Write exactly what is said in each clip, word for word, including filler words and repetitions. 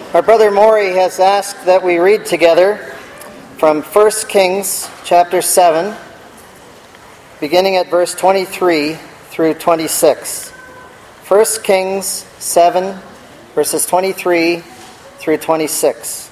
Our brother Maury has asked that we read together from First Kings chapter seven, beginning at verse twenty-three through twenty-six. First Kings seven, verses twenty-three through twenty-six.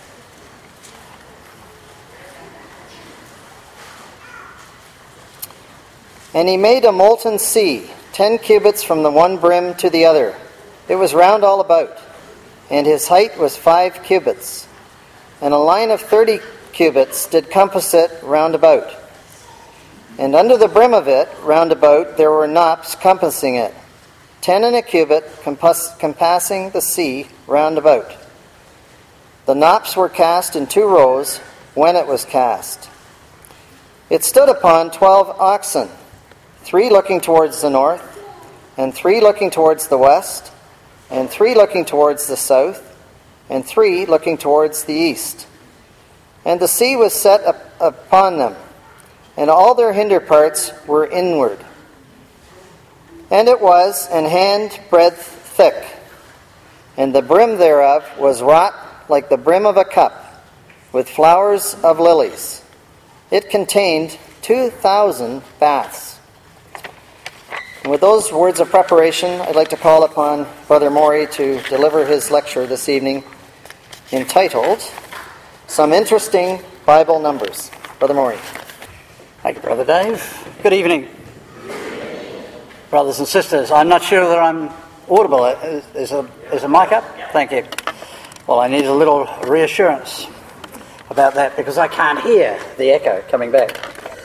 And he made a molten sea, ten cubits from the one brim to the other. It was round all about, and his height was five cubits. And a line of thirty cubits did compass it round about. And under the brim of it, round about, there were knops compassing it, ten and a cubit, compass, compassing the sea round about. The knops were cast in two rows when it was cast. It stood upon twelve oxen, three looking towards the north, and three looking towards the west, and three looking towards the south, and three looking towards the east. And the sea was set up upon them, and all their hinder parts were inward. And it was an hand breadth thick, and the brim thereof was wrought like the brim of a cup, with flowers of lilies. It contained two thousand baths. And with those words of preparation, I'd like to call upon Brother Maury to deliver his lecture this evening, entitled Some Interesting Bible Numbers. Brother Maury. Thank you, Brother Dave. Good evening, brothers and sisters. I'm not sure that I'm audible. Is, is, a, is a mic up? Thank you. Well, I need a little reassurance about that because I can't hear the echo coming back.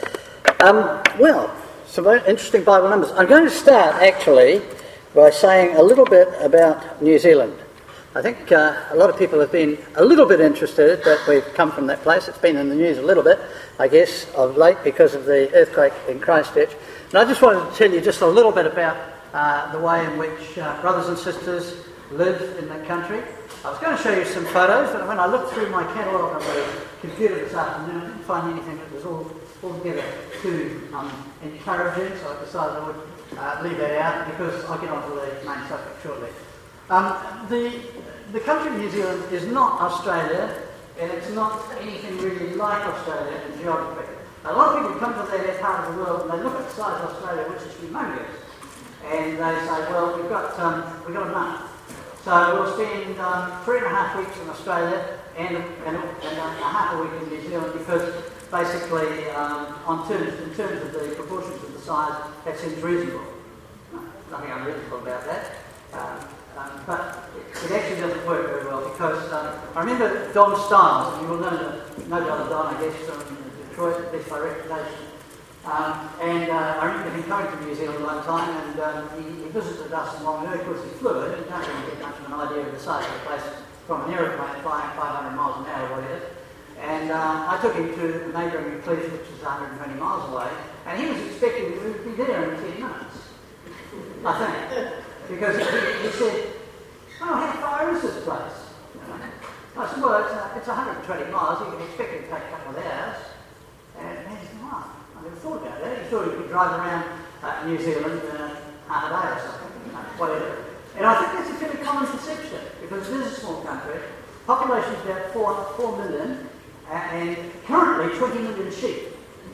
Um, well, some interesting Bible numbers. I'm going to start, actually, by saying a little bit about New Zealand. I think uh, a lot of people have been a little bit interested that we've come from that place. It's been in the news a little bit, I guess, of late because of the earthquake in Christchurch. And I just wanted to tell you just a little bit about uh, the way in which uh, brothers and sisters live in that country. I was going to show you some photos, but when I looked through my catalogue on the computer this afternoon, I didn't find anything that was all altogether too um, encouraging, so I decided I would uh, leave that out because I'll get on to the main subject shortly. Um, the, the country of New Zealand is not Australia, and it's not anything really like Australia in geography. A lot of people come to that part of the world and they look at the size of Australia, which is humongous, and they say, well, we've got, um, we've got a month. So we'll spend um, three and a half weeks in Australia and, and, and a half a week in New Zealand because basically, um, on terms, in terms of the proportions of the size, that seems reasonable. Nothing unreasonable about that. Um, um, but it, it actually doesn't work very well because um, I remember Don Stiles, and you will know, the, know Brother Don, I guess, from Detroit, at least by reputation. Um, and uh, I remember him coming to New Zealand one time, and um, he, he visited us in Whanganui. Of course, he flew it, and you don't really get much of an idea of the size of the place from an aeroplane flying five hundred miles an hour or whatever. And uh, I took him to the neighbouring Cleves, which is one hundred twenty miles away, and he was expecting we would be there in ten minutes, I think. Because he, he said, oh, how far is this place? I said, well, it's, uh, it's one hundred twenty miles, you can expect it to take a couple of hours. And he said, wow, I never thought about that. He thought he could drive around uh, New Zealand in uh, half a day or something, you know, whatever. And I think that's a fairly common perception, because it is a small country, population is about four, four million, and currently twenty million sheep.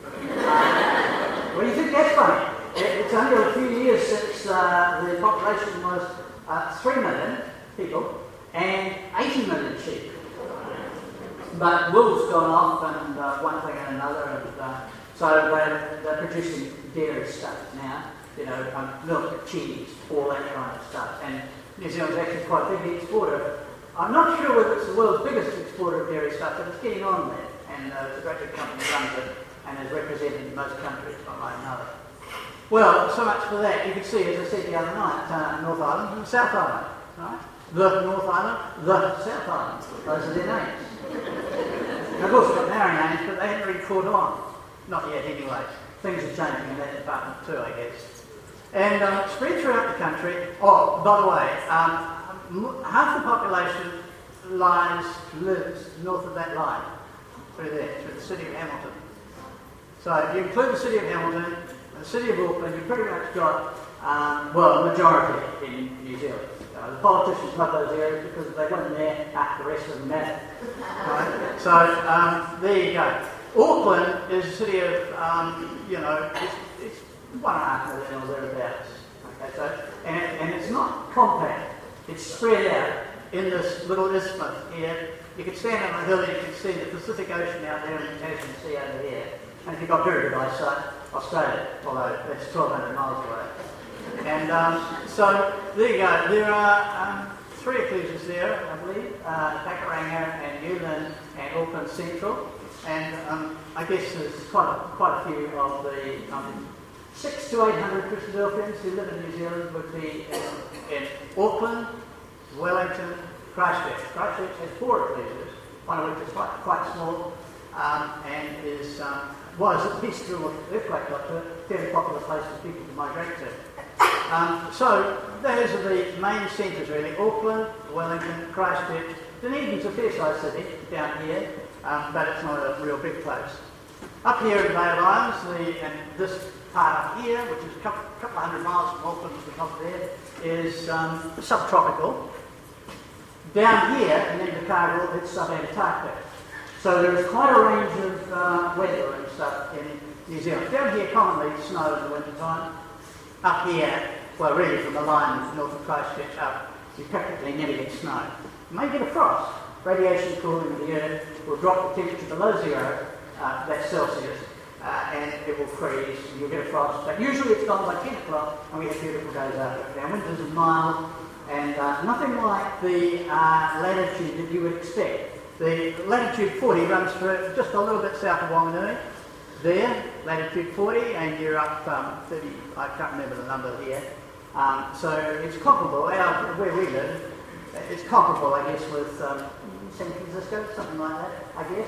Uh, well, you think that's funny? It's only a few years since uh, the population was uh, three million people and eighty million sheep. But wool's gone off and uh, one thing and another, and uh, so they're, they're producing dairy stuff now, you know, um, milk, cheese, all that kind of stuff. And New Zealand's actually quite a big exporter. I'm not sure whether it's the world's biggest exporter of dairy stuff, but it's getting on there. And uh, it's a great big company that runs it and is represented in most countries, one way or another. Well, so much for that. You can see, as I said the other night, uh, North Island and South Island, right? The North Island, the South Island. Those are their names. And of course, they've got narrow names, but they haven't really caught on. Not yet, anyway. Things are changing in that department too, I guess. And um, spread throughout the country. Oh, by the way, um, half the population lies, lives north of that line, through there, through the city of Hamilton. So if you include the city of Hamilton, the city of Auckland, you've pretty much got, um, well, a majority in New Zealand. Uh, the politicians love those areas because if they weren't there, ah, the rest doesn't matter. Right? So um, there you go. Auckland is a city of, um, you know, it's, it's one and a half million or thereabouts. Okay, so, and, and it's not compact. It's spread out in this little isthmus here. You can stand on a hill and you can see the Pacific Ocean out there and the Tasman Sea over here. And if you've got very good eyesight, Australia, although it's twelve hundred miles away. And um, so there you go. There are um, three ecclesias there, I believe, uh, Takaranga and Newland and Auckland Central. And um, I guess there's quite a, quite a few of the um, six to eight hundred Christadelphians who live in New Zealand would be in, in Auckland, Wellington, Christchurch. Christchurch has four ecclesias, one of which is quite, quite small um, and is um, was at least through earthquake got to a fairly popular place for people to migrate to. Um, so those are the main centres really: Auckland, Wellington, Christchurch. Dunedin's a fair-sized city down here. Um, but it's not a real big place. Up here in the Bay of Islands, the, and this part up here, which is a couple, couple of hundred miles from Auckland to the top there, is um, subtropical. Down here, and then the Cargill, it's subantarctic. So there is quite a range of uh, weather and stuff in New Zealand. Down here, commonly it snows in the winter time. Up here, well, really from the line north of Christchurch up, you practically never get snow. You may get a frost. Radiation cooling of the Earth will drop the temperature below zero, uh, that's Celsius, uh, and it will freeze, and you'll get a frost. But usually it's gone by ten o'clock, and we have beautiful days after. Our winters are mild, and uh, nothing like the uh, latitude that you would expect. The latitude forty runs for just a little bit south of Wanganui, there, latitude forty, and you're up um, thirty, I can't remember the number here. Um, so it's comparable, our, where we live, it's comparable, I guess, with um, San Francisco, something like that, I guess.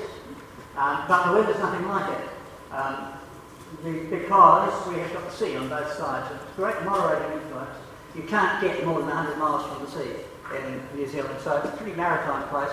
Um, but the weather's nothing like it. Um, the, because we have got the sea on both sides. It's a great moderating influence. You can't get more than one hundred miles from the sea in New Zealand, so it's a pretty maritime place.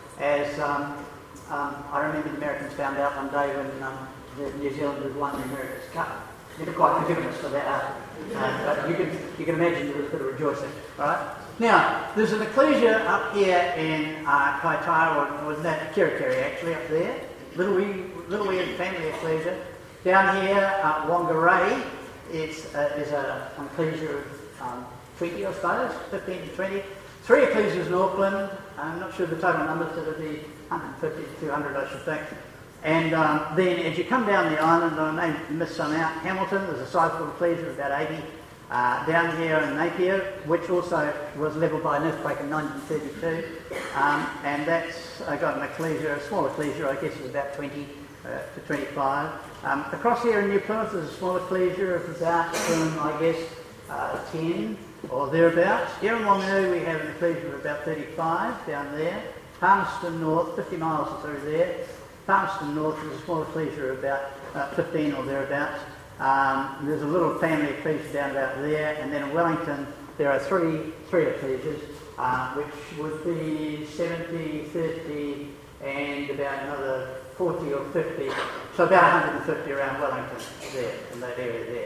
As um, um, I remember the Americans found out one day when um, the New Zealanders won the America's Cup. Never quite forgiven us for that. Uh, but you can, you can imagine there was a bit of rejoicing, right? Now, there's an ecclesia up here in uh, Kaitaia, or was that Kirikiri actually, up there. Little wee, little wee family ecclesia. Down here, uh, Whangarei, it's, uh, is a, an ecclesia of um, twenty, I suppose, fifteen to twenty. Three ecclesias in Auckland. I'm not sure the total numbers, so it'll be one hundred fifty to two hundred, I should think. And um, then as you come down the island, I may miss some out, Hamilton, there's a sizable ecclesia of about eighty. Uh, down here in Napier, which also was levelled by an earthquake in nineteen thirty-two, um, and that's uh, got an ecclesia, a small ecclesia, I guess, is about twenty uh, to twenty-five. Um, across here in New Plymouth, there's a small ecclesia of about, um, I guess, uh, ten or thereabouts. Here in Wanganui, we have an ecclesia of about thirty-five down there. Palmerston North, fifty miles through there. Palmerston North is a small ecclesia of about uh, fifteen or thereabouts. Um, there's a little family ecclesia down about there, and then in Wellington there are three three ecclesias, uh, which would be seventy, thirty, and about another forty or fifty, so about one hundred fifty around Wellington there, in that area there.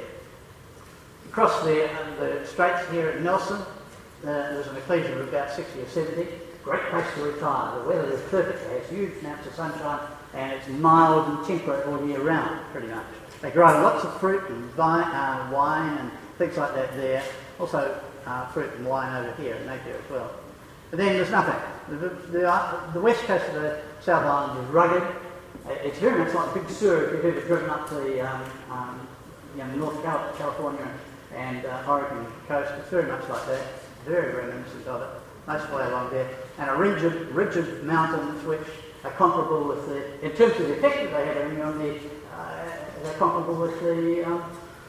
Across there, uh, the straits here at Nelson, uh, there's an ecclesia of about sixty or seventy. Great place to retire. The weather is perfect, it has huge amounts of sunshine, and it's mild and temperate all year round, pretty much. They grow lots of fruit and vine, uh, wine and things like that there. Also uh, fruit and wine over here in Napier as well. But then there's nothing. The, the, uh, the west coast of the South Island is rugged. It's very much like Big Sur if you've ever driven up the um, um, you know, North California and uh, Oregon coast. It's very much like that. Very reminiscent of it. Most of the way along there. And a ridge of, ridge of mountains which are comparable with the, in terms of the effect that they have on the they're comparable with the um,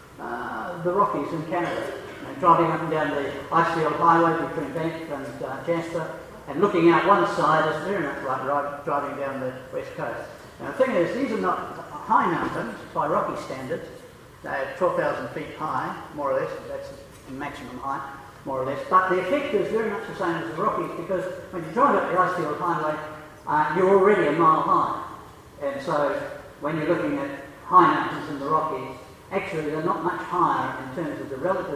uh, the Rockies in Canada. And driving up and down the Icefield Highway between Banff and uh, Jasper, and looking out one side is very much like ride, driving down the west coast. Now the thing is, these are not high mountains by Rocky standards. They're twelve thousand feet high, more or less. That's the maximum height, more or less. But the effect is very much the same as the Rockies, because when you drive up the Icefield Highway, uh, you're already a mile high. And so when you're looking at high mountains in the Rockies, actually they're not much higher in terms of the relative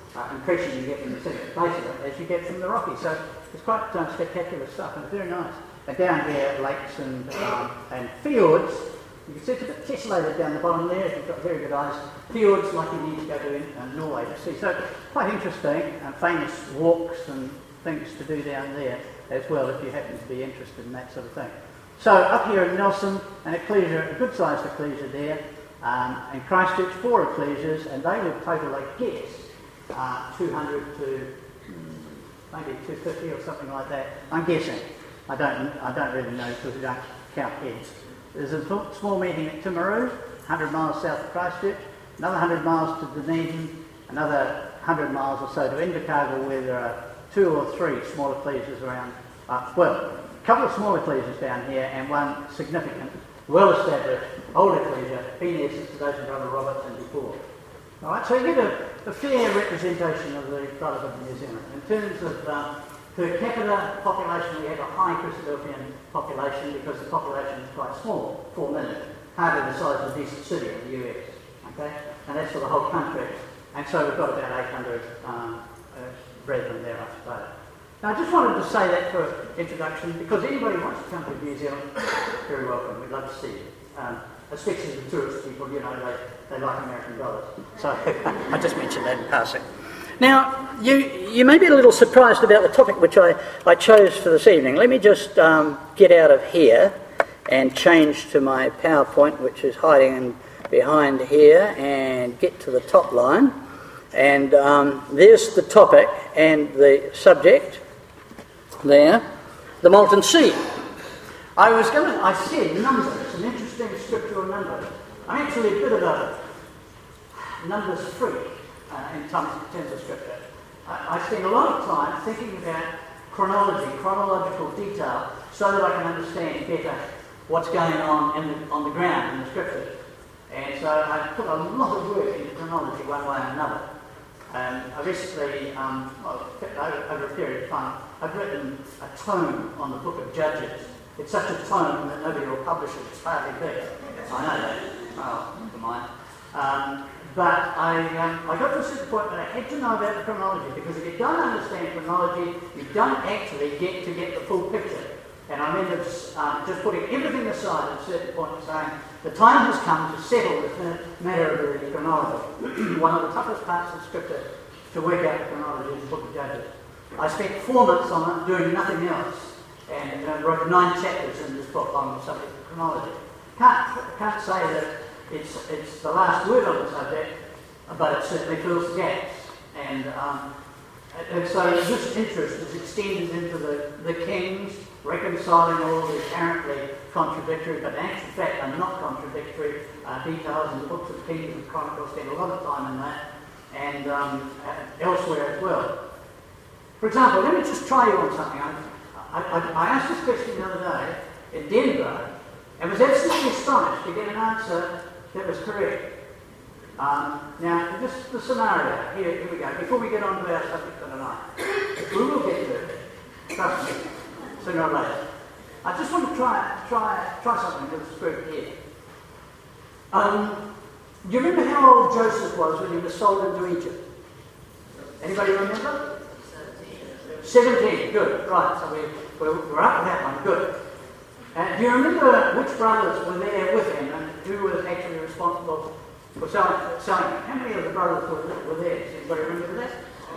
uh, impression you get from the base of it as you get from the Rockies. So it's quite uh, spectacular stuff, and it's very nice. And down here, lakes and, um, and fjords. You can see it's a bit tessellated down the bottom there if you've got very good eyes. Fjords like you need to go to in, uh, Norway to see. So quite interesting, and famous walks and things to do down there as well if you happen to be interested in that sort of thing. So up here in Nelson, an ecclesia, a good sized ecclesia there, um, and Christchurch, four ecclesias, and they would total, I guess, uh, two hundred to maybe two hundred fifty or something like that. I'm guessing. I don't, I don't really know because we don't count heads. There's a small meeting at Timaru, one hundred miles south of Christchurch, another one hundred miles to Dunedin, another one hundred miles or so to Invercargill, where there are two or three small ecclesias around. Uh, well, a couple of small ecclesias down here and one significant, well-established old ecclesia, been there since the days of Brother Roberts and before. All right, so you get a, a fair representation of the Brotherhood of New Zealand. In terms of um, per capita population, we have a high Christadelphian population because the population is quite small, four million, hardly the size of a decent city in the U S, okay? And that's for the whole country. And so we've got about eight hundred um, uh, brethren there, I suppose. Now I just wanted to say that for introduction, because anybody who wants to come to New Zealand, very welcome, we'd love to see you. Um, especially the tourist people, you know, they, they like American dollars. So I just mentioned that in passing. Now, you, you may be a little surprised about the topic which I, I chose for this evening. Let me just um, get out of here and change to my PowerPoint, which is hiding in behind here, and get to the top line. And um, there's the topic and the subject there, the molten sea. I was going to, I said numbers, an interesting scriptural number. I'm actually a bit of a numbers freak. Uh, in terms, terms of scripture. I, I spend a lot of time thinking about chronology, chronological detail, so that I can understand better what's going on in the, on the ground in the scriptures. And so I put a lot of work into chronology one way or another. Um, I recently, um, well, over, over a period of time, I've written a tome on the book of Judges. It's such a tome that nobody will publish it. It's hardly big. I know that. Oh, never mind. Um, But I, um, I got to a certain point that I had to know about the chronology, because if you don't understand chronology, you don't actually get to get the full picture. And I remember just, um, just putting everything aside at a certain point and saying, the time has come to settle the matter of the chronology. One of the toughest parts of scripture to work out the chronology is the book of Judges. I spent four months on it doing nothing else, and uh, wrote nine chapters in this book on the subject of chronology. Can't, can't say that It's, it's the last word on the subject, but it certainly fills the gaps. And, um, and so this interest is extended into the, the kings, reconciling all the apparently contradictory, but in actual fact are not contradictory uh, details in the books of Kings and Chronicles. Spend a lot of time in that, and um, elsewhere as well. For example, let me just try you on something. I, I, I asked this question the other day in Denver, and was absolutely astonished to get an answer that was correct. Um, now, just the scenario. Here, here we go. Before we get on to our subject for tonight, we will get to it. Trust me, sooner or later. I just want to try try try something with this group here. Um, do you remember how old Joseph was when he was sold into Egypt? Anybody remember? Seventeen. Good. Right. So we we're, we're up with that one. Good. Uh, do you remember which brothers were there with him and who was actually responsible for selling, selling him? How many of the brothers were, were there? Does anybody remember that?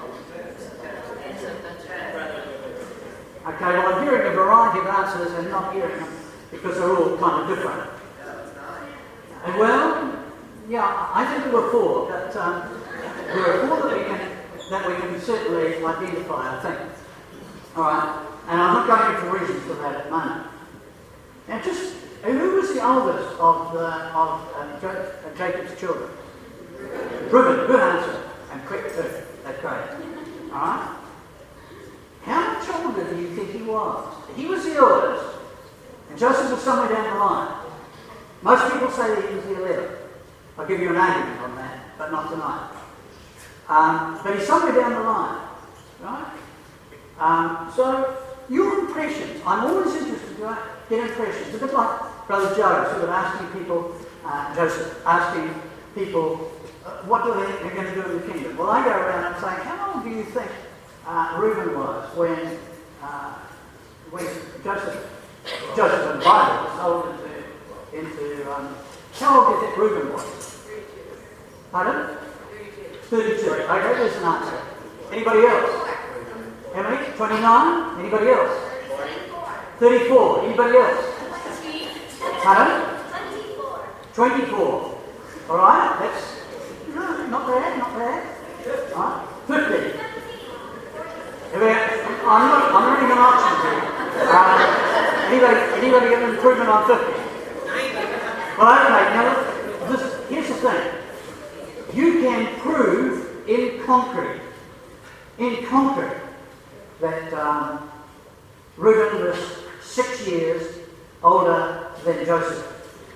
Okay, well I'm hearing a variety of answers and not hearing them because they're all kind of different. And well, yeah, I think there were four, but um, there are four that we can, that we can certainly identify, I think. Alright, and I'm not going into reasons for that at the moment. Now, just who was the oldest of the, of uh, Jacob's children? Reuben. Good answer, and quick too. That's great. All right. How much older do you think he was? He was the oldest, and Joseph was somewhere down the line. Most people say that he was the eleventh. I'll give you an argument on that, but not tonight. Um, but he's somewhere down the line, right? Um, so your impressions. I'm always interested to get impressions. A bit like Brother Joe, sort of asking people, uh, Joseph, asking people uh, what do they think they're going to do in the kingdom? Well, I go around and say, how old do you think uh, Reuben was when, uh, when Joseph, Joseph and the Bible was sold into, into um, how old do you think Reuben was? Pardon? thirty-two. Okay, there's an answer. Anybody else? How many? twenty-nine? Anybody else? thirty-four. Anybody else? Pardon? twenty-four. All right, that's no, not bad, not bad. All right, fifty. I'm not, I'm running an auction here. Uh, anybody, anybody get an improvement on fifty? Well, okay, now, this, here's the thing. You can prove in concrete, in concrete, that um, Reuben was six years older than Joseph.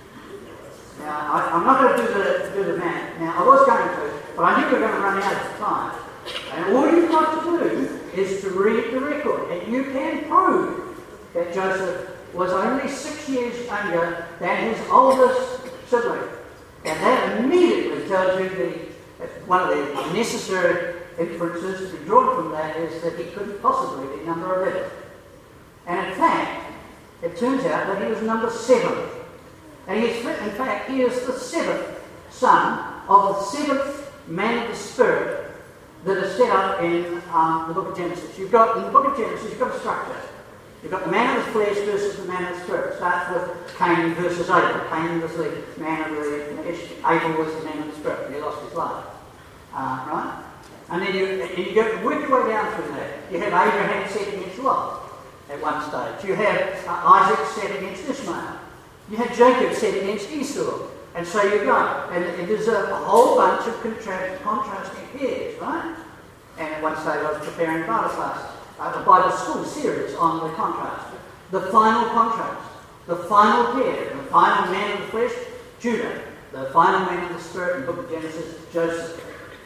Now, I, I'm not going to do the, do the math. Now, I was going to, but I knew we were going to run out of time. And all you've got to do is to read the record, and you can prove that Joseph was only six years younger than his oldest sibling. And that immediately tells you the, one of the necessary inferences to be drawn from that is that he couldn't possibly be number eleven. And in fact, it turns out that he was number seven. And he is, in fact, he is the seventh son of the seventh man of the Spirit that is set up in um, the book of Genesis. You've got, in the book of Genesis, you've got a structure. You've got the man of the flesh versus the man of the Spirit. It starts with Cain versus Abel. Cain was the man of the flesh. Abel was the man of the Spirit, and he lost his life. Uh, right? And then you, and you go, work your way down through that. You have Abraham set against Lot at one stage. You have uh, Isaac set against Ishmael. You have Jacob set against Esau. And so you go. And, and there's a, a whole bunch of contrast, contrasting pairs, right? And at one stage I was preparing a Bible class, uh, a Bible school series on the contrast. The final contrast. The final pair. The final man of the flesh, Judah. The final man of the Spirit in the book of Genesis, Joseph.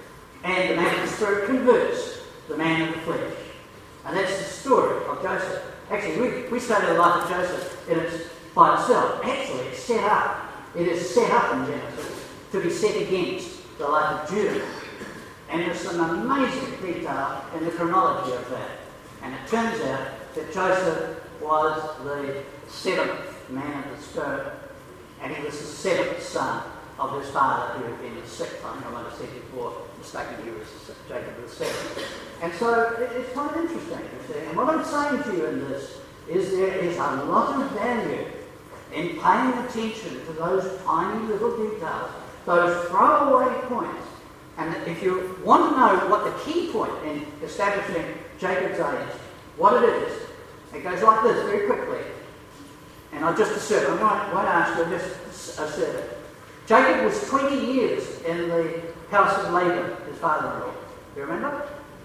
And the man of the Spirit converts the man of the flesh. And that's the story of Joseph. Actually, we, we study the life of Joseph and it's by itself. Actually, it's set up. It is set up in Genesis to be set against the life of Judah. And there's some amazing detail in the chronology of that. And it turns out that Joseph was the seventh man of the Spirit, and he was the seventh son of his father, who had been the sixth. I think I might have said before, mistakenly, he was Jacob the seventh. And so it, it's kind of interesting, you see. And what I'm saying to you in this is there is a lot of value in paying attention to those tiny little details, those throwaway points. And if you want to know what the key point in establishing Jacob's age, what it is, it goes like this very quickly. And I'll just assert, I won't, won't ask you, I'll just assert it. Jacob was twenty years in the house of Laban, his father-in-law. Do you remember?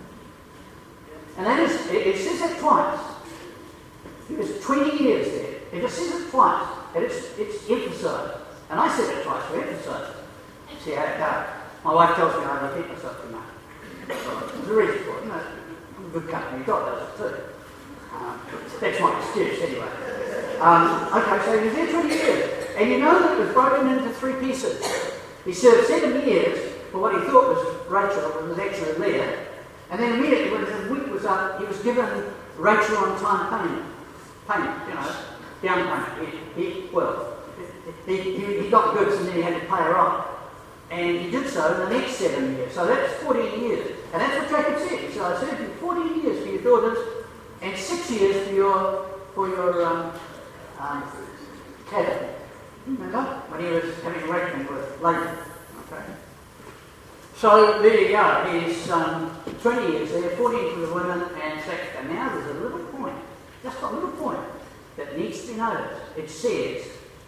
And that is, it, it says it twice. He was twenty years there. It just says it twice. And it's, it's emphasised. And I said it twice to emphasise it. See how it goes. My wife tells me I repeat myself too much. So there's a reason for it. You know, I'm a good company. God does it too. Um, that's my excuse anyway. Um, okay, so he was there twenty years. And you know that it was broken into three pieces. He served seven years for what he thought was Rachel, but it was actually Leah. And then immediately when his week was up, he was given Rachel on time payment. Payment, you know, down payment. He, he, well, he, he, he got the goods and then he had to pay her off. And he did so in the next seven years. So that's fourteen years. And that's what Jacob said. So I served you fourteen years for your daughters and six years for your for your um, um, cattle. Remember? When he was having a reckoning with Laban. Okay. So there you go. He's um, twenty years there, fourteen for the women and six. And now there's a little point, just a little point, that needs to be noticed. It says,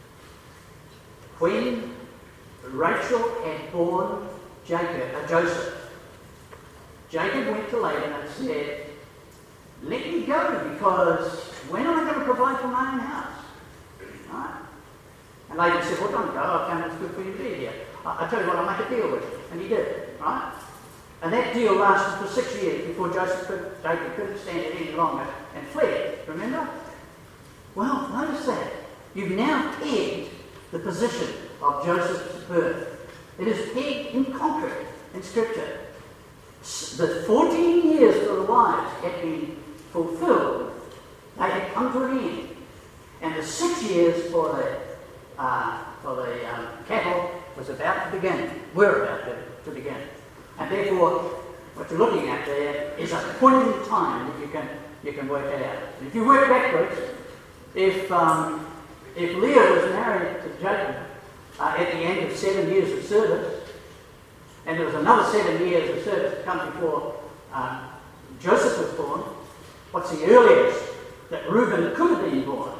when Rachel had born Jacob, uh, Joseph, Jacob went to Laban and said, let me go, because when am I going to provide for my own house? Right? And Laban said, well, don't go, I've done what's good for you to be here. I, I tell you what, I'll make a deal with you. And he did, right? And that deal lasted for six years before Joseph could, Jacob couldn't stand it any longer and fled, remember? Well, notice that. You've now pegged the position of Joseph's birth. It is pegged in concrete in Scripture. The fourteen years for the wives had been fulfilled. They had come to an end. And the six years for the, uh, for the um, cattle was about to begin, were about to, to begin. And therefore, what you're looking at there is a point in time that you can you can work it out. And if you work backwards, if um, if Leah was married to Jacob uh, at the end of seven years of service, and there was another seven years of service to come before um, Joseph was born, what's the earliest that Reuben could have been born?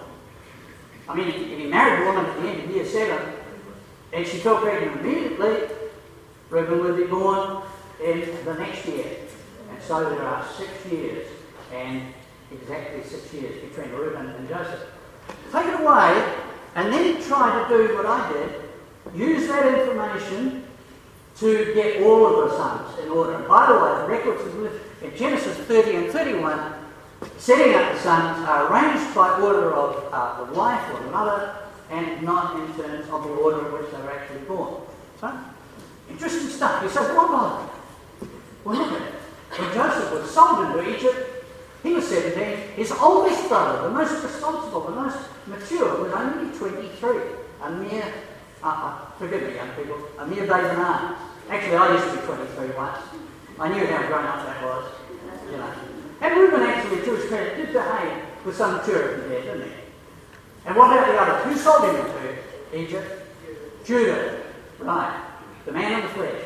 I mean, if he married a woman at the end of year seven, and she fell pregnant immediately, Reuben would be born in the next year. And so there are six years, and exactly six years between Reuben and Joseph. Take it away, and then try to do what I did, use that information to get all of the sons in order. And by the way, the records in Genesis thirty and thirty-one, setting up the sons are arranged by order of uh, the wife or the mother, and not in terms of the order in which they were actually born. So, interesting stuff. You say, why bother? Well, look at it. When Joseph was sold into Egypt, he was seventeen. His oldest brother, the most responsible, the most mature, was only twenty-three. A mere, uh, uh, forgive me, young people, a mere babe in arms. Actually, I used to be twenty-three once. I knew how grown up that was, you know. And Reuben actually, to his credit, did behave with some maturity there, didn't he? And what about the others? Who sold him into Egypt? Judah. Right. The man of the flesh.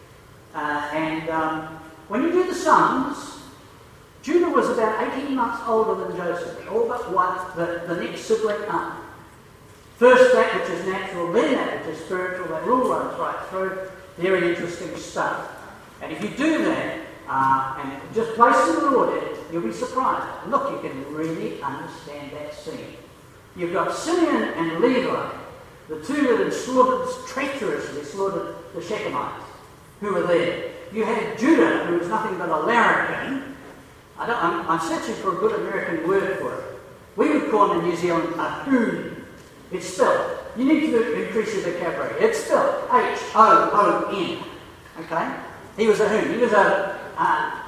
Uh, and um, when you do the sums, Judah was about eighteen months older than Joseph, all but one, the, the next sibling up. First that which is natural, then that which is spiritual, that rule runs right through. Very interesting stuff. And if you do that, uh, and just place them in order, you'll be surprised. Look, you can really understand that scene. You've got Simeon and Levi, the two that had slaughtered, treacherously slaughtered the Shechemites, who were there. You had Judah, who was nothing but a larrikin. I don't, I'm, I'm searching for a good American word for it. We would call him in New Zealand a hoon. It's spelled. You need to increase your vocabulary. It's spelled H O O N. Okay? He was a hoon. He was a, a,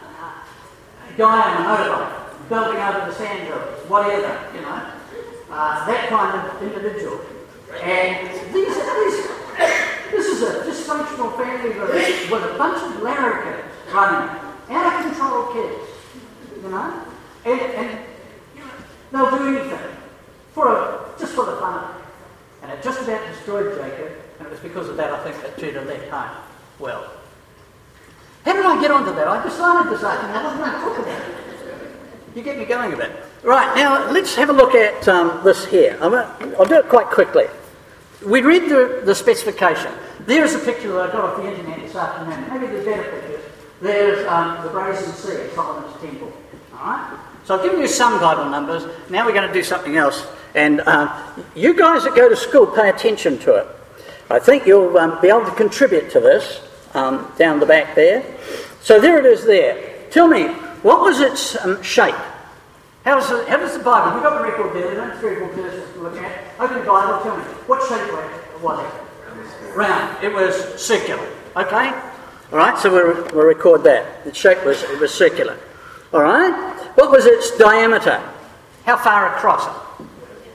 a guy on a motorbike, belting over the sand hills, whatever, you know. Uh, that kind of individual. And these, these, this is a dysfunctional family with, with a bunch of larrikins running, out of control kids, you know. And, and you know, they'll do anything for a, just for the fun of it. And it just about destroyed Jacob, and it was because of that, I think, that Judah left home well. How did I get onto that? I decided this afternoon I wasn't going to talk about it. You get me going a bit. Right, now let's have a look at um, this here. I'm gonna, I'll do it quite quickly. We read the, the specification. There's a picture that I got off the internet this afternoon. Maybe there's better pictures. There's um, the Brazen Sea at Solomon's Temple. All right? So I've given you some Bible numbers. Now we're going to do something else. And um, you guys that go to school, pay attention to it. I think you'll um, be able to contribute to this um, down the back there. So there it is there. Tell me, what was its um, shape? How, was the, how does the Bible, we've got the record there, there's three or four verses to look at. Open the Bible, tell me, what shape was it? Round. It was circular. Okay? All right, so we'll, we'll record that. The shape was, it was circular. All right? What was its diameter? How far across it?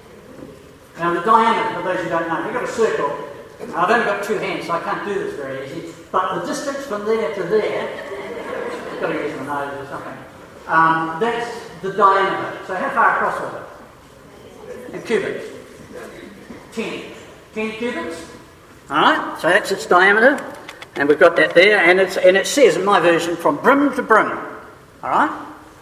Now the diameter, for those who don't know, if you've got a circle, I've only got two hands, so I can't do this very easy, but the distance from there to there, I've got to use my nose or something, um, that's the diameter. So how far across was it? In cubits? Ten. Ten cubits? Alright, so that's its diameter, and we've got that there, and, it's, and it says in my version, from brim to brim. Alright?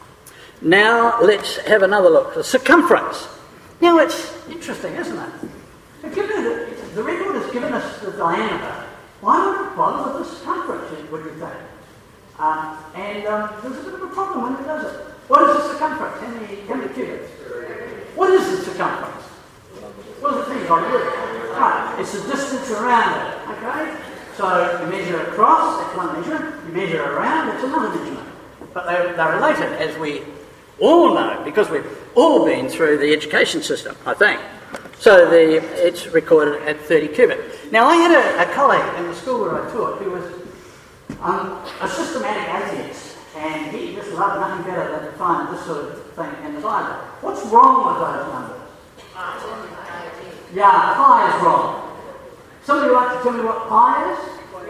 Now let's have another look. The circumference. Now it's interesting, isn't it? So given the, the record has given us the diameter. Why would it bother with the circumference, would you think? Um, and um, there's a bit of a problem when it does it. What is the circumference? How many, how many cubits? What is the circumference? What does it mean by the word? Right, it's the distance around it, okay? So you measure across, that's one measurement. You measure around, that's another measurement. But they're, they're related, as we all know, because we've all been through the education system, I think. So the, it's recorded at thirty cubits. Now I had a, a colleague in the school where I taught who was um, a systematic atheist, and he just loved nothing better than to find this sort of thing in the Bible. What's wrong with those numbers? Yeah, pi is wrong. Somebody would like to tell me what pi is?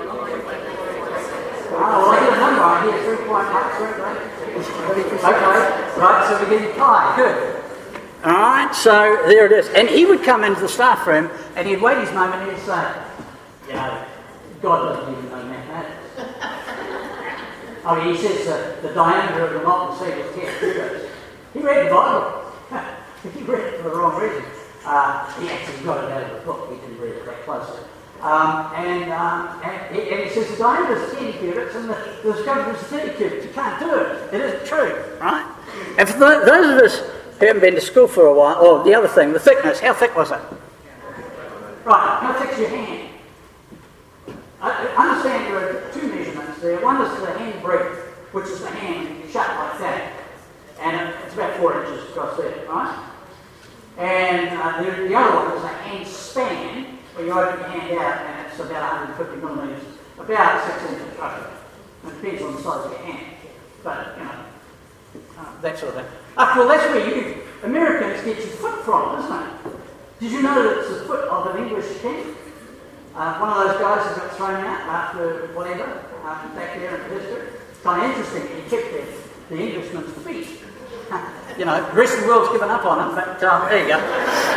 Oh, well, I get a number right here, three point eight, okay, right, so we get pi, good. Alright, so there it is. And he would come into the staff room and he'd wait his moment and he'd say, you know, God doesn't even know mathematics. I mean, he says that the diameter of the molten sea was ten cubits. He read the Bible. He read it for the wrong reason. Uh, he actually got it out of the book. He didn't read it that closely. Um, and, um, and, he, and he says the diameter is ten cubits and the, the circumference is thirty cubits. You can't do it. It isn't true, right? And for the, those of us who haven't been to school for a while, or the other thing, the thickness, how thick was it? Right, how thick's your hand? I understand there are two measurements there. One is the hand breadth, which is the hand shut like that. And it's about four inches across there, right? And uh, the, the other one is the hand span, where you open your hand out and it's about one hundred fifty millimetres, about six inches roughly. It depends on the size of your hand. But, you know, uh, that sort of thing. After all, that's where you Americans get your foot from, isn't it? Did you know that it's the foot of an English king? Uh, one of those guys who got thrown out after whatever, um, back there in history. It's kind of interesting. He kept the, the Englishman's feet. You know, the rest of the world's given up on him, but um, there you go.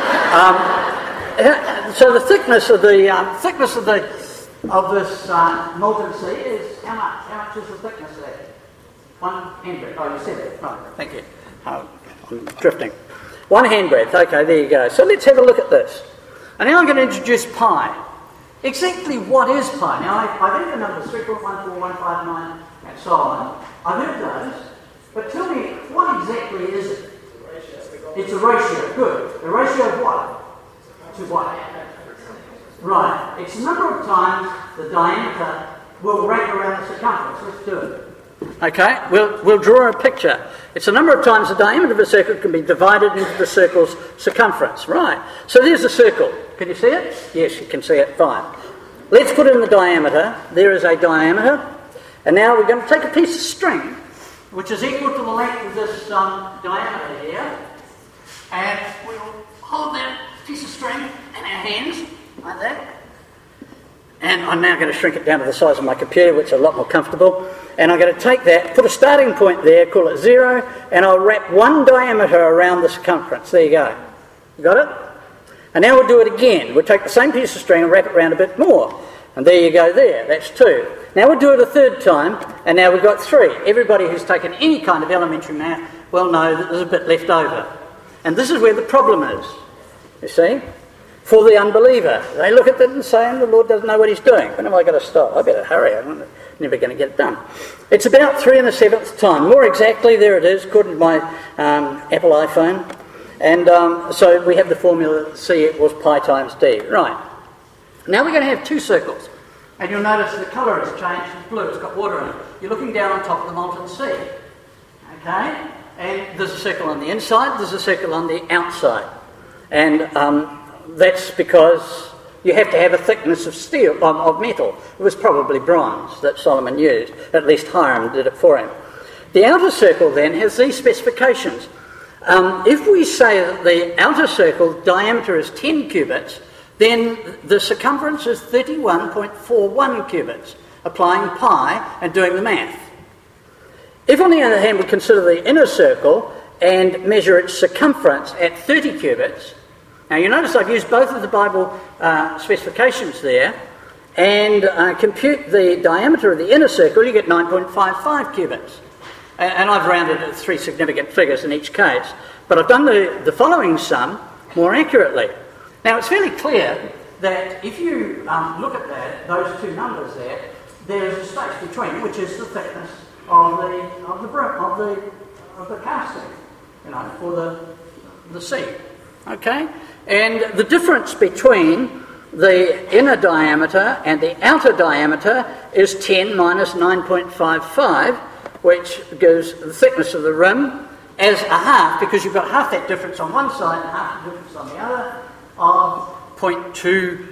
Um, so the thickness of the um, thickness of the of this uh, molten sea is how much? How much is the thickness of that? One handbreadth. Oh, you said it. Right. Thank you. Oh, I'm drifting. One handbreadth. Okay, there you go. So let's have a look at this. And now I'm going to introduce pi. Exactly what is pi? Now, I, I've heard the numbers three point one four one five nine and so on. I've heard those. But tell me, what exactly is it? It's a ratio. Good. A ratio of what? To what? Right. It's the number of times the diameter will wrap around the circumference. Let's do it. Okay, we'll, we'll draw a picture. It's the number of times the diameter of a circle can be divided into the circle's circumference. Right. So there's a circle. Can you see it? Yes, you can see it. Fine. Let's put in the diameter. There is a diameter. And now we're going to take a piece of string, which is equal to the length of this um, diameter here. And we'll hold that piece of string in our hands, like that. And I'm now going to shrink it down to the size of my computer, which is a lot more comfortable. And I'm going to take that, put a starting point there, call it zero, and I'll wrap one diameter around the circumference. There you go. You got it? And now we'll do it again. We'll take the same piece of string and wrap it around a bit more. And there you go there. That's two. Now we'll do it a third time, and now we've got three. Everybody who's taken any kind of elementary math will know that there's a bit left over. And this is where the problem is, you see? For the unbeliever. They look at it and say, the Lord doesn't know what he's doing. When have I got to stop? I better hurry. I'm never going to get it done. It's about three and a seventh time. More exactly, there it is, according to my um, Apple iPhone. And um, so we have the formula C equals pi times D. Right. Now we're going to have two circles. And you'll notice the colour has changed. It's blue. It's got water in it. You're looking down on top of the molten sea. Okay? And there's a circle on the inside. There's a circle on the outside. And um, that's because you have to have a thickness of steel, um, of metal. It was probably bronze that Solomon used. At least Hiram did it for him. The outer circle then has these specifications. Um, if we say that the outer circle diameter is ten cubits, then the circumference is thirty-one point four one cubits, applying pi and doing the math. If, on the other hand, we consider the inner circle and measure its circumference at thirty cubits, now you notice I've used both of the Bible uh, specifications there, and uh, compute the diameter of the inner circle, you get nine point five five cubits. And, and I've rounded it to three significant figures in each case, but I've done the, the following sum more accurately. Now it's fairly clear that if you um, look at that, those two numbers there, there is a space between, which is the thickness of the of the of the of the casting, you know, for the the sea. Okay, and the difference between the inner diameter and the outer diameter is ten minus nine point five five, which gives the thickness of the rim as a half, because you've got half that difference on one side and half the difference on the other. of zero point two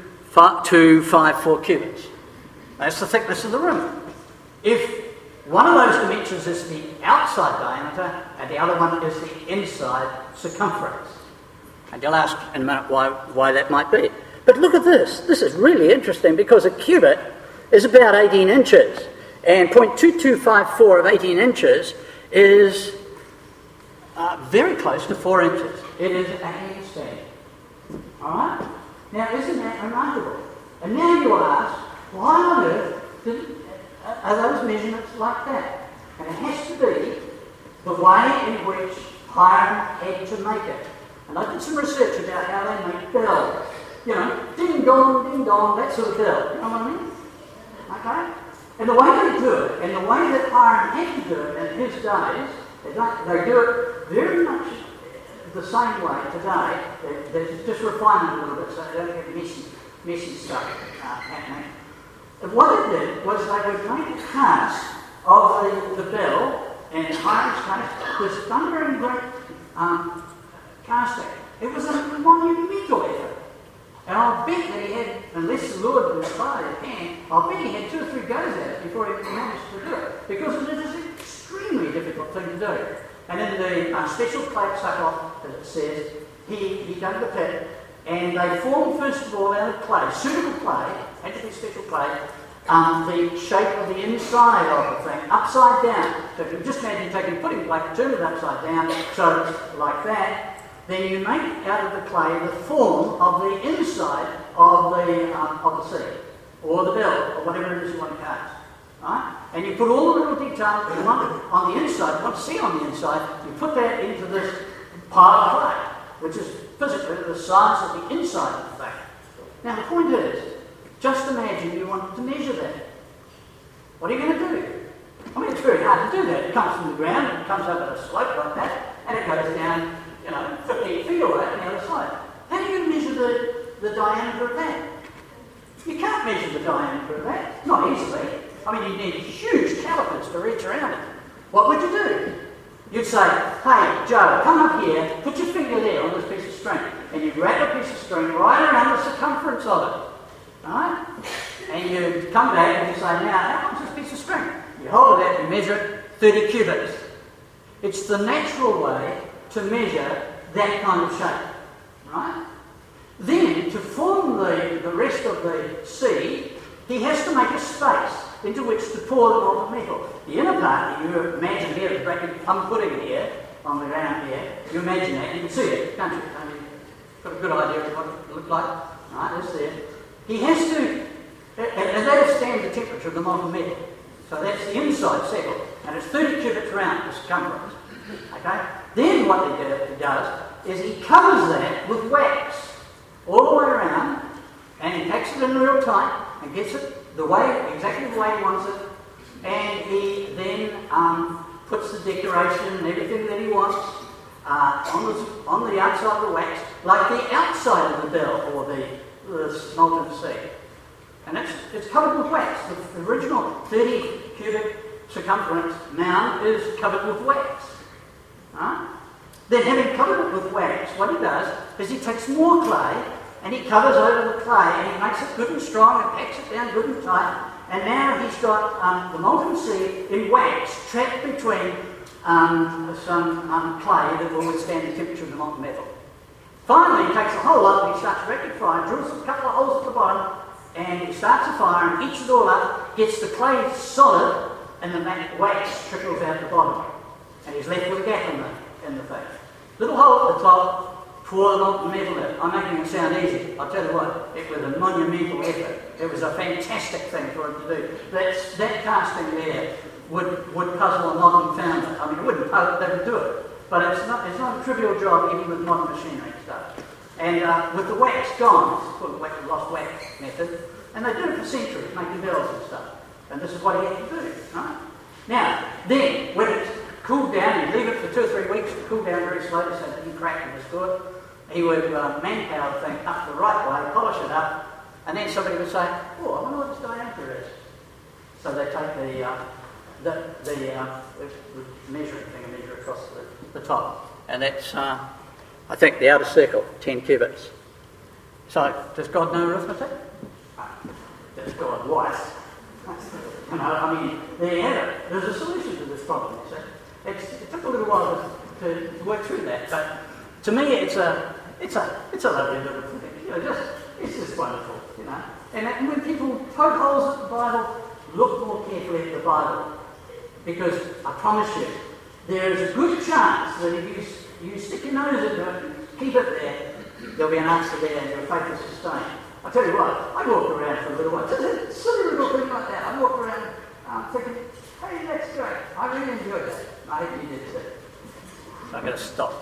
five four cubits. That's the thickness of the rim. If one of those dimensions is the outside diameter and the other one is the inside circumference. And you'll ask in a minute why, why that might be. But look at this. This is really interesting because a cubit is about eighteen inches. And zero point two two five four of eighteen inches is uh, very close to four inches. It is a handstand. Alright? Now isn't that remarkable? And now you'll ask, why on earth did, uh, are those measurements like that? And it has to be the way in which Hiram had to make it. And I did some research about how they make bells. You know, ding dong, ding dong, that sort of bell. You know what I mean? Okay? And the way they do it, and the way that Hiram had to do it in his days, they, don't, they do it very much the same way today. They, they just refine it a little bit so they don't get messy, messy stuff uh, happening. And what they did was they would make a cast of the, the bell, and in Hiram's case, this thunder and great um, casting. It was a monumental effort. And I'll bet that he had, unless the Lord had inspired his hand, I'll bet he had two or three goes at it before he managed to do it. Because it is an extremely difficult thing to do. And in the uh, special plate suck-off, as it says, he, he dug the pit, and they formed, first of all, out of clay, suitable clay, had to be special clay, um, the shape of the inside of the thing, upside down. So if you just imagine taking a pudding plate, turn it upside down, so it's like that. Then you make out of the clay the form of the inside of the um, of the seed, or the bell, or whatever it is you want to cast. Right? And you put all the little details you want on the inside, you want to see on the inside, you put that into this pile of clay, which is physically the size of the inside of the thing. Now the point is, just imagine you want to measure that. What are you going to do? I mean, it's very hard to do that. It comes from the ground, it comes up at a slope like that, and it goes down, you know, fifteen feet away on the other side. How are you going to measure the, the diameter of that? You can't measure the diameter of that, not easily. I mean, you need huge calipers to reach around it. What would you do? You'd say, hey, Joe, come up here, put your finger there on this piece of string, and you wrap a piece of string right around the circumference of it. Alright? And you come back and you say, now, how long's this piece of string? You hold it out, you measure it, thirty cubits. It's the natural way to measure that kind of shape, right? Then, to form the, the rest of the seed, he has to make a space into which to pour the molten metal. The inner part that you imagine here, the bracket I'm putting here, on the ground here, you imagine that, you can see it, can't you? I mean, got a good idea of what it looked like, right, it's there. He has to, and that is standard temperature of the molten metal. So that's the inside settle, and it's thirty cubits round, the circumference, okay? Then what he, do, he does is he covers that with wax all the way around, and he packs it in real tight and gets it the way, exactly the way he wants it, and he then um, puts the decoration and everything that he wants uh, on, the, on the outside of the wax, like the outside of the bell or the, the molten seed. And it's, it's covered with wax. The original thirty cubic circumference mound is covered with wax. Right? Then having covered it with wax, what he does is he takes more clay and he covers over the clay and he makes it good and strong and packs it down good and tight. And now he's got um, the molten seed in wax trapped between um, some um, clay that will withstand the temperature of the molten metal. Finally, he takes the whole lot and he starts rapid fire, drills a couple of holes at the bottom, and he starts a fire and heats it all up, gets the clay solid, and the wax trickles out the bottom. And he's left with a gap in the, in the thing. Little hole at the top, pour the molten metal in. I'm making it sound easy. I'll tell you what, it was a monumental effort. It was a fantastic thing for him to do. That's, that casting there would, would puzzle a modern founder. I mean, it wouldn't puzzle, they would do it. But it's not, it's not a trivial job, even with modern machinery and stuff. And uh, with the wax gone, this is called the lost wax method, and they do it for centuries, making bells and stuff. And this is what he had to do, right? Now, then, when it's cooled down, you leave it for two or three weeks to cool down very slowly so it didn't crack and destroy it. He would uh, manpower the thing up the right way, polish it up, and then somebody would say, oh, I wonder what this diameter is. So they take the, uh, the, the, uh, the measuring thing and measure across the, the top. And that's, uh, I think, the outer circle, ten cubits. So, does God know arithmetic? Does God write? You know, I mean, there you have it. There's a solution to this problem. So it's, it took a little while to, to work through that, but to me, it's a, it's a, it's a lovely little thing. You know, just, it's just wonderful. You know, and, and when people poke holes at the Bible, look more carefully at the Bible, because I promise you, there is a good chance that if you, you stick your nose into it, keep it there, there'll be an answer there, and your faith is sustained. I tell you what, I walked around for a little while, just a silly little thing like that. I walked around um, thinking, hey, that's great. I really enjoyed that. I hope you did too. So I'm going to stop.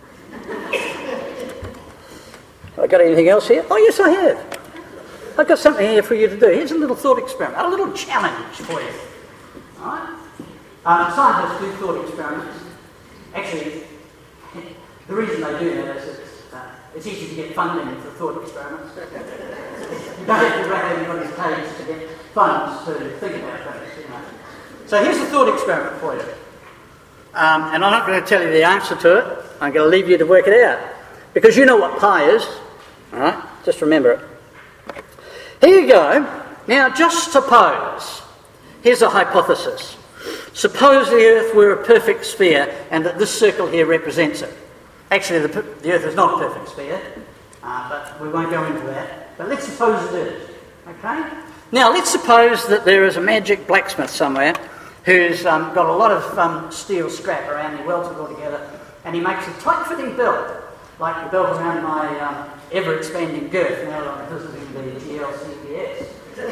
Have I got anything else here? Oh, yes, I have. I've got something here for you to do. Here's a little thought experiment, a little challenge for you. All right? Um, scientists do thought experiments. Actually, the reason they do that is it's, uh, it's easy to get funding for thought experiments. You don't have to rack anybody's cage to get funds to think about things, you know. So here's a thought experiment for you. Um, and I'm not going to tell you the answer to it. I'm going to leave you to work it out. Because you know what pi is. All right? Just remember it. Here you go. Now, just suppose, here's a hypothesis. Suppose the Earth were a perfect sphere and that this circle here represents it. Actually, the, the Earth is not a perfect sphere, uh, but we won't go into that. But let's suppose it is. Okay? Now, let's suppose that there is a magic blacksmith somewhere who's um, got a lot of um, steel scrap around, he welds it all together, and he makes a tight-fitting belt, like the belt around my um, ever-expanding girth now that I'm visiting the G L C P S.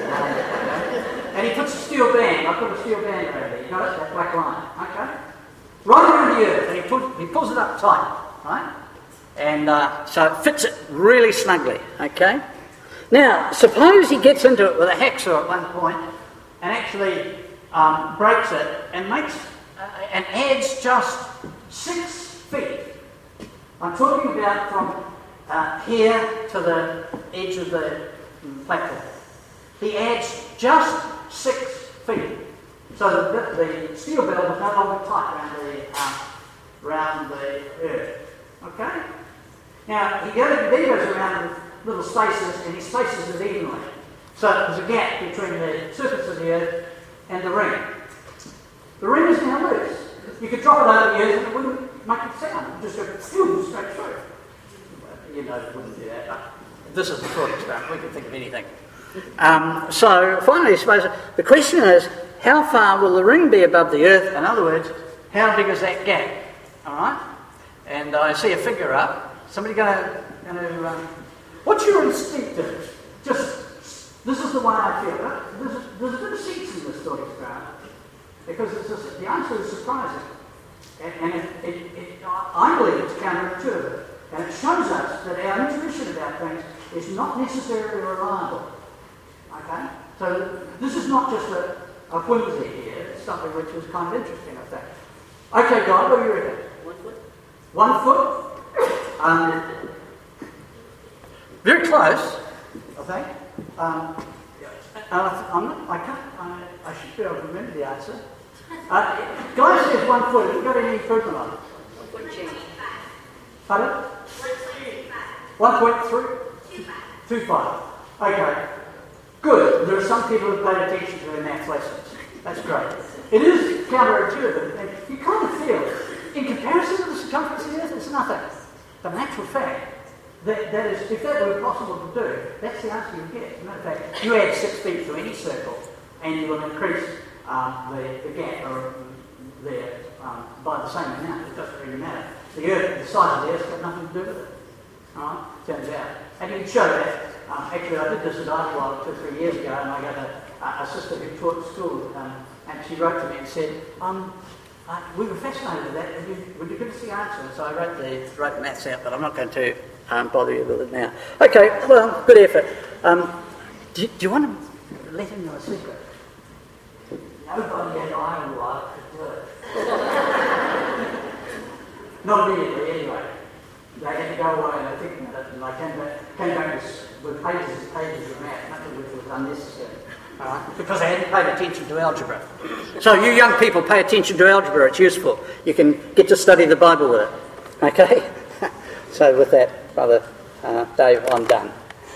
Um, and he puts a steel band, I put a steel band around there, you got it, that black line, okay? Right around the Earth, and he, put, he pulls it up tight, right? And uh, so it fits it really snugly, okay? Now, suppose he gets into it with a hacksaw at one point, and actually um, breaks it, and makes, uh, and adds just six feet. I'm talking about from uh, here to the edge of the platform. He adds just six feet. So the, the steel belt is no longer tight around the, um, around the Earth. Okay? Now, he goes, then he goes around with little spaces, and he spaces it evenly. So there's a gap between the surface of the Earth and the ring. The ring is now loose. You could drop it over the Earth and it wouldn't make a sound. It would just go phew, straight through. You know it wouldn't do that. But this is the thought experiment. We can think of anything. Um, so finally, I suppose the question is, how far will the ring be above the Earth? In other words, how big is that gap? All right? And I see a figure up. Somebody going to... Um, what's your instinctive? Just, this is the way I feel. Right? There's, there's a bit of sense in this thought experiment. Because it's just, the answer is surprising. And, and it, it, it, I believe it's counterintuitive. And it shows us that our intuition about things is not necessarily reliable. Okay? So this is not just a, a whimsy here. It's something which is kind of interesting, I think. Okay, God, what do you reckon? One foot. One foot? Um, very close, I think. Um, I'm not, I can't, I, I should be able to remember the answer. Uh, Guy says one foot. Have you got any proof on it? One point two. Pardon? One point three? Two five. Okay. Good. There are some people who pay attention to their math lessons. That's great. It is counterintuitive. And you kind of feel, in comparison to the circumference of the Earth, it's nothing. But in actual fact, that, that is, if that were possible to do, that's the answer you get. As a matter of fact, you add six feet to any circle, and you will increase um, the, the gap or there um, by the same amount. It doesn't really matter. The Earth, the size of the Earth, has got nothing to do with it. All right? Turns out. And you can show that. Um, actually, I did this at Idlewild two or three years ago, and I got a, a sister who taught school, um, and she wrote to me and said, um, uh, we were fascinated with that. Would you, would you give us the answer? So I wrote the, wrote the maths out, but I'm not going to um, bother you with it now. Okay, well, good effort. Um, do, do you want to let him know a secret? Nobody at Idlewild could do it. Not immediately, anyway. They had to go away and think about it, and I came back, came back with pages and pages of math, much of which was unnecessary. Uh, because they hadn't paid attention to algebra. So you young people, pay attention to algebra, it's useful. You can get to study the Bible with it. Okay? So with that, Brother uh, Dave, I'm done.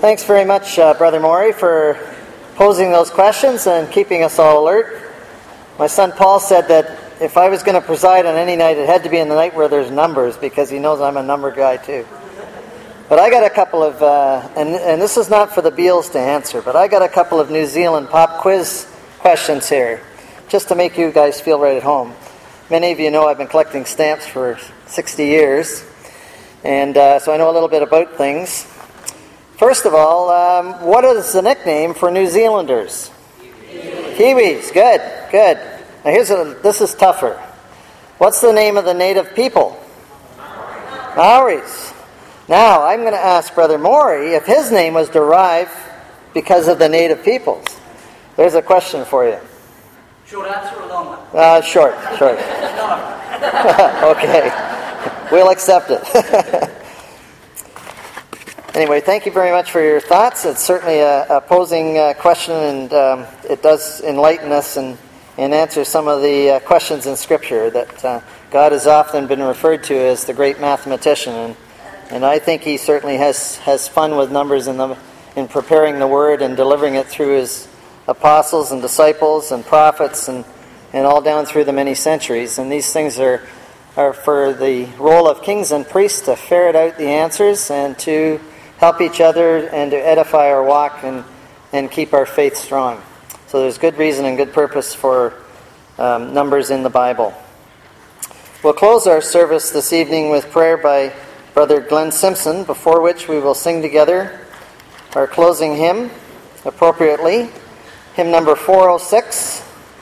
Thanks very much, uh, Brother Morey, for posing those questions and keeping us all alert. My son Paul said that if I was going to preside on any night, it had to be in the night where there's numbers, because he knows I'm a number guy too. But I got a couple of, uh, and, and this is not for the Beals to answer, but I got a couple of New Zealand pop quiz questions here, just to make you guys feel right at home. Many of you know I've been collecting stamps for sixty years, and uh, so I know a little bit about things. First of all, um, what is the nickname for New Zealanders? Kiwis. Kiwis. Good, good. Now here's a, this is tougher. What's the name of the native people? Maoris. Now I'm going to ask Brother Morey if his name was derived because of the native peoples. There's a question for you. Short answer or long one? Uh, short, short. Okay, we'll accept it. Anyway, thank you very much for your thoughts. It's certainly a, a posing uh, question, and um, it does enlighten us and, and answer some of the uh, questions in Scripture that uh, God has often been referred to as the great mathematician, and and I think he certainly has, has fun with numbers in the in preparing the Word and delivering it through his apostles and disciples and prophets and, and all down through the many centuries. And these things are are for the role of kings and priests to ferret out the answers and to help each other and to edify our walk and, and keep our faith strong. So there's good reason and good purpose for um, numbers in the Bible. We'll close our service this evening with prayer by Brother Glenn Simpson, before which we will sing together our closing hymn appropriately. Hymn number four oh six.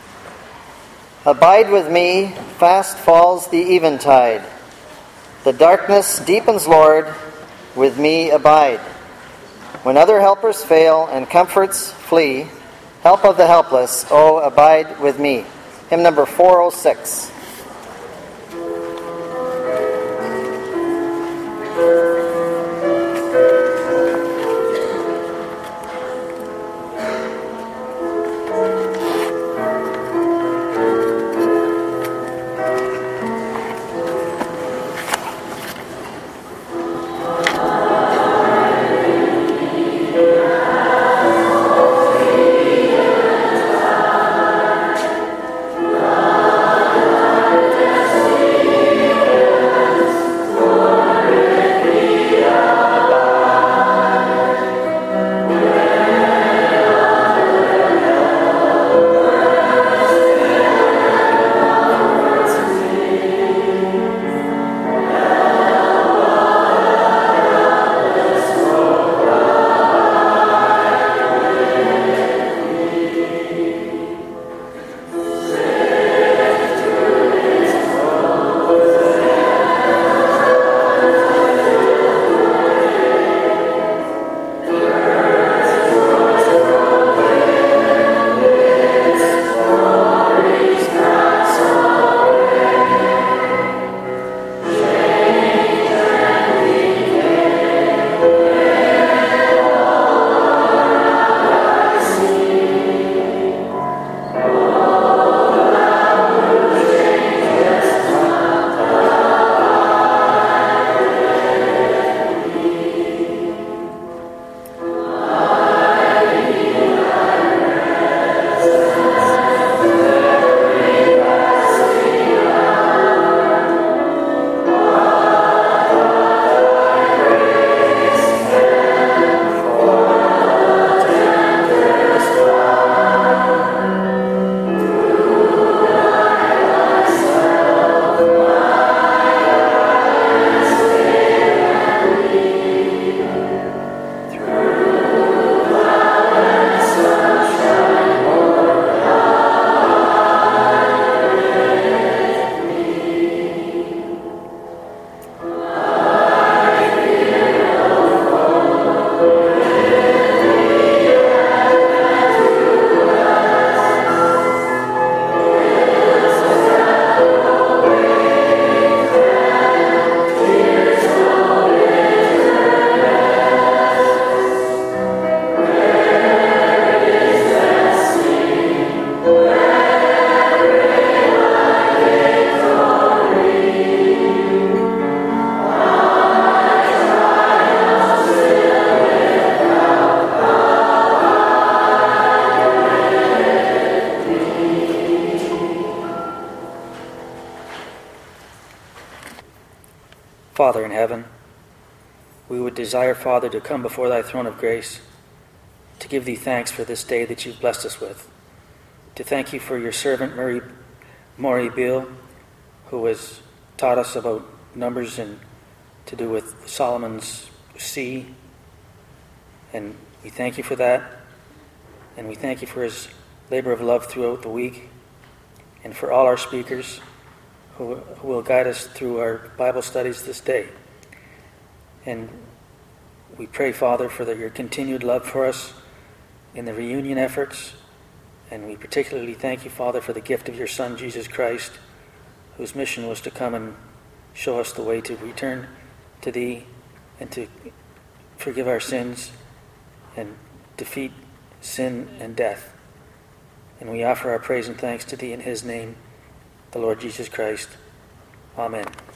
Abide with me, fast falls the eventide. The darkness deepens, Lord, with me abide. When other helpers fail and comforts flee, help of the helpless, oh, abide with me. Hymn number four oh six. Amen. heaven, we would desire, Father, to come before thy throne of grace, to give thee thanks for this day that you've blessed us with, to thank you for your servant, Murray, Maury Beale, who has taught us about numbers and to do with Solomon's sea. And we thank you for that. And we thank you for his labor of love throughout the week, and for all our speakers who, who will guide us through our Bible studies this day. And we pray, Father, for the, your continued love for us in the reunion efforts. And we particularly thank you, Father, for the gift of your Son, Jesus Christ, whose mission was to come and show us the way to return to thee and to forgive our sins and defeat sin and death. And we offer our praise and thanks to thee in his name, the Lord Jesus Christ. Amen.